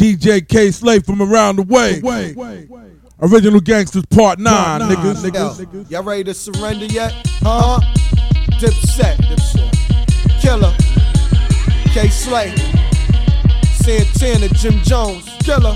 DJ K Slay from around the way. Original Gangsters Part 9, niggas. Y'all ready to surrender yet? Huh? Dipset. Killer. K Slay. Santana, Jim Jones. Killer.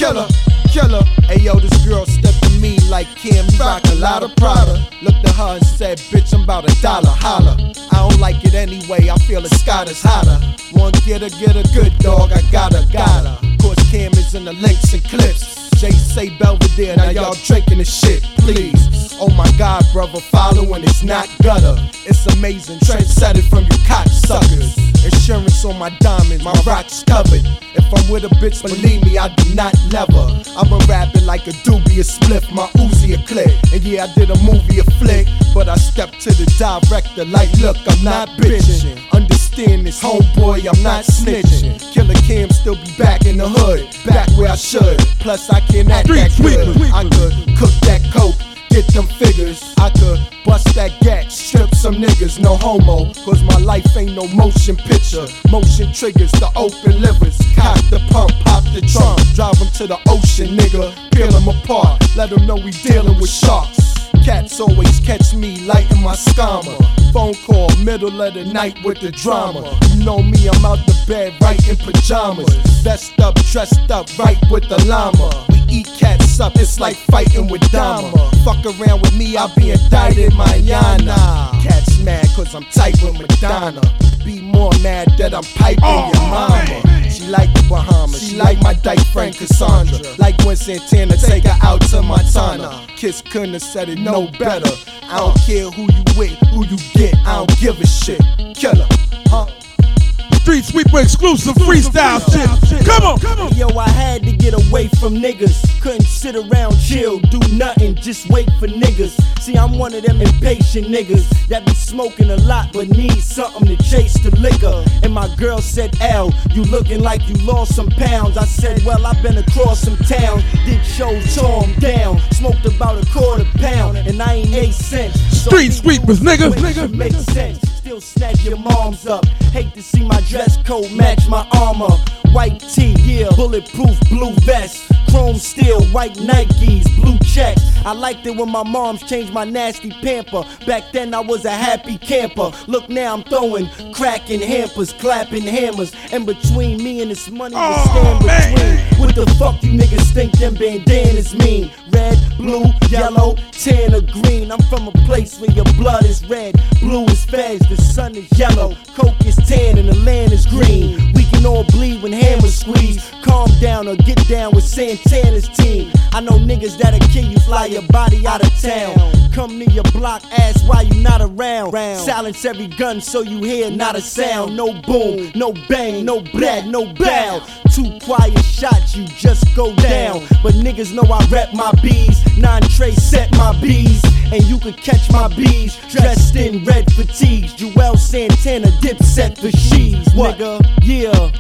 Hey yo, this girl stepped to me like Kim Rock, a lot of Prada. Looked at her and said, bitch, I'm about $1, holla. I don't like it anyway, I feel the Scott is hotter. Want get a good dog, I gotta. Course Cam is in the links and clips. Jay say Belvedere, now y'all drinking this shit, please. Oh my God, brother, follow and it's not gutter. It's amazing, trendsetter from you cocksuckers. Insurance on my diamonds, my rocks covered. If I'm with a bitch, believe me, I do not lever. I'm a rapping like a dubious spliff, my Uzi a click. And yeah, I did a movie, a flick, but I stepped to the director like, look, I'm not bitching. Understand this, homeboy, I'm not snitching. Killer Cam still be back in the hood, back where I should. Plus I can act that good. I could cook that coke, get them figures. I could bust that gat, strip some niggas, no homo. Cause my life ain't no motion picture. Motion triggers, the open livers. Cock the pump, pop the trunk. Drive them to the ocean, nigga. Peel them apart, let them know we dealing with sharks. Cats always catch me lighting my scammer. Phone call, middle of the night with the drama. You know me, I'm out the bed right in pajamas. Vest up, dressed up, right with the llama. We eat cats up, it's like fighting with Dama. Fuck around with me, I'll be indicted, Mayana. Cats mad cause I'm tight with Madonna. Be more mad that I'm piping your mama. She like the Bahamas, she like my dyke friend Cassandra. Like when Santana take her out to Montana. Kiss couldn't have said it no better. I don't care who you with, who you get, I don't give a shit. Killer, huh? Street Sweeper exclusive freestyle shit. Come on. Yo, I had to get away from niggas. Couldn't sit around, chill, do nothing, just wait for niggas. See, I'm one of them impatient niggas that be smoking a lot but need something to chase the liquor. And my girl said, L, you looking like you lost some pounds. I said, well, I've been across some towns, did shows, tore 'em down, smoked about a quarter pound, and I ain't 8 cents. So Street Sweepers, nigga. Make sense. Still snatch your moms up. Hate to see my dress code match my armor. White tee, yeah, bulletproof blue vest. Chrome steel, white Nikes, blue checks. I liked it when my moms changed my nasty pamper. Back then I was a happy camper. Look now I'm throwing crack in hampers, clapping hammers. And between me and this money we stand between. What the fuck you niggas think them bandanas mean? Red, blue, yellow, tan or green. I'm from a place where your blood is red, blue is feds, the sun is yellow, coke is tan and the land is green. We can all bleed when hammers squeeze. Calm down or get down with Santana's team. I know niggas that'll kill you, fly your body out of town. Come to your block, ask why you not around. Silence every gun so you hear not a sound. No boom, no bang, no blad, no bow. 2 quiet shots, you just go down. But niggas know I rep my bees. 9 tray set my bees. And you could catch my bees dressed in red fatigues. Joel Santana, Dipset for she's, nigga. Yeah,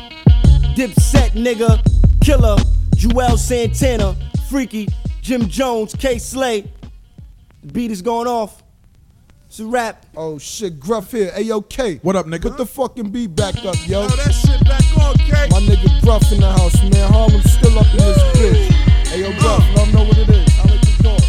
Dipset, nigga. Killer, Joel Santana, Freaky, Jim Jones, K Slay. The beat is going off. It's a rap. Oh shit, Gruff here. Hey yo, K. What up, nigga? Put the fucking beat back up, yo. Oh, that shit back on, K. My nigga Gruff in the house, man. Harlem's still up in this bitch. Hey yo, Gruff, let them know what it is. I'll let you go.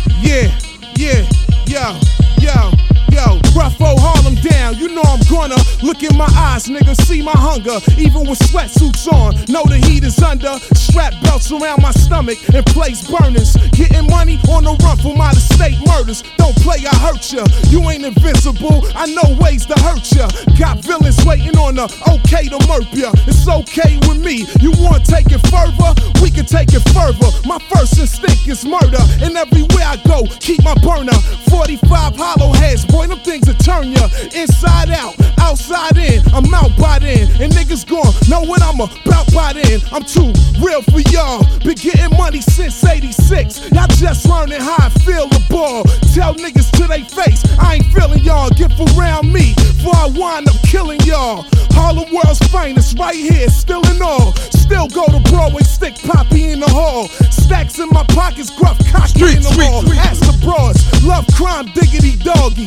Yo, Gruffo Harlem down, you know I'm gonna look in my eyes, nigga, see my hunger. Even with sweatsuits on, know the heat is under. Strap belts around my stomach and place burners. Getting money on the run from out of state murders. Don't play, I hurt ya. You ain't invincible, I know ways to hurt ya. Got villains waiting on the okay to murk ya. It's okay with me, you wanna take it further? We can take it further. My first instinct is murder, and everywhere I go, keep my burner. 45 hollow heads, boy, them things will turn ya inside out, outside in. I'm out by then, and niggas gon' know what I'm about by then. I'm too real for y'all, been getting money since 86. Y'all just learning how I feel the ball. Tell niggas to they face, I ain't feeling y'all. Get around me, before I wind up killing y'all. Harlem world's finest, right here, still in all. Still go to Broadway, stick Poppy in the hall. Stacks in my pockets, Gruff cocky in the wall. Ask the bros, love crime, diggity doggy.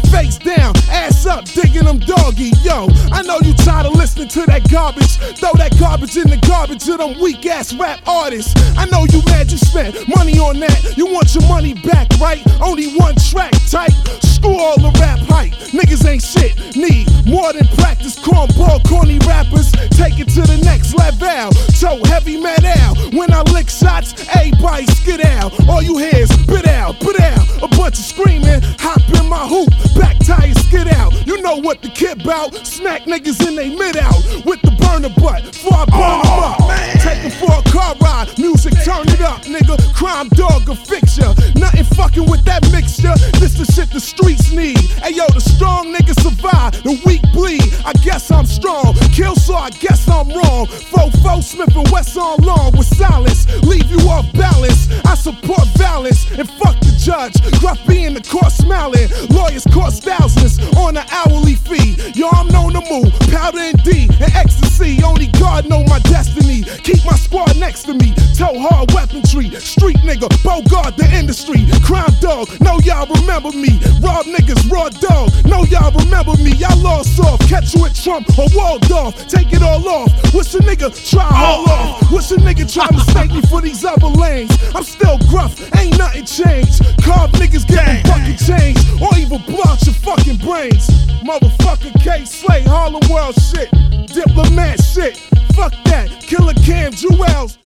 face down, ass up, digging them doggy. Yo, I know you tired of listening to that garbage. Throw that garbage in the garbage of them weak ass rap artists. I know you mad you spent money on that. You want your money back, right? Only one track type. Screw all the rap hype. Niggas ain't shit. Need more than practice. Cornball, corny rappers. Take it to the next level. So heavy metal. When I lick shots, everybody skid out. All you hear is bit out, bit out. A bunch of screaming, hop in my hoop. Back tires skid out. You know what the kid bout. Smack niggas in they mid out. With the burner butt. Before I burn them up. Take them for a car ride. Music, turn it up, nigga. Crime dog, a fixture. Nothing fucking with that mixture. This the shit the streets need. Hey yo, the strong niggas survive, the weak bleed. I guess I'm strong. Kill so I guess I'm wrong. Fofo, Smith and West on long with silence. Leave you off balance. I support violence and fuck the judge. Gruffy in the court smiling. Lawyers cost thousands on an hourly fee. Yo, I'm known to move. Powder and D and ecstasy. Only God know my destiny. Keep my squad next to me. Toe hard weaponry. Street nigga, Bogart the industry. Crime dog, know y'all remember me. Rob niggas, raw dog, know y'all remember me. Y'all lost off, catch you at Trump or Waldorf. Take it all off. What's a nigga try haul off? What's a nigga try mistake me for these other lanes? I'm still gruff, ain't nothing changed. Carve niggas getting fucking changed, or even block your fucking brains. Motherfucker K Slay, Harlem World shit, diplomat shit. Fuck that, Killer Cam Jewels.